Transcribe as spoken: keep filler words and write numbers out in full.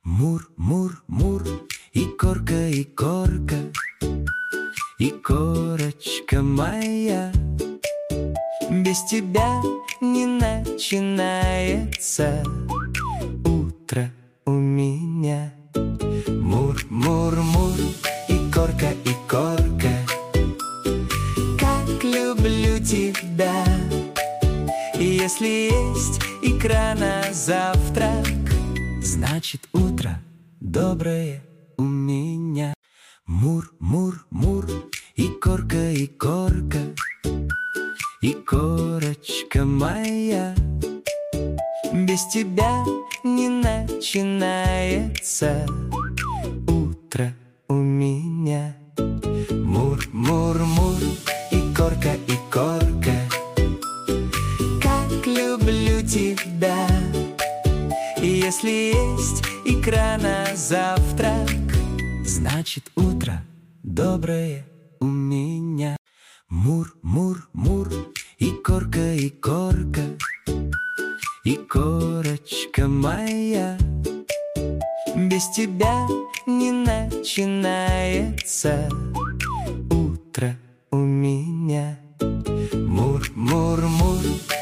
Мур, мур, мур, и корка, и корка, и корочка моя. Без тебя не начинается утро у меня. Мур, мур, мур, и корка, и корка, как люблю тебя. И если есть икра на завтрак, значит утро доброе у меня. Мур, мур, мур, и корка, и корка, и корочка моя. Без тебя не начинается утро у меня. Мур, мур, мур, и корка, и корка, как люблю тебя. И если есть икра на завтрак, значит утро доброе у меня. Мур, мур, мур, и корка, и корка, и корочка моя. Без тебя не начинается утро у меня. Мур, мур, мур,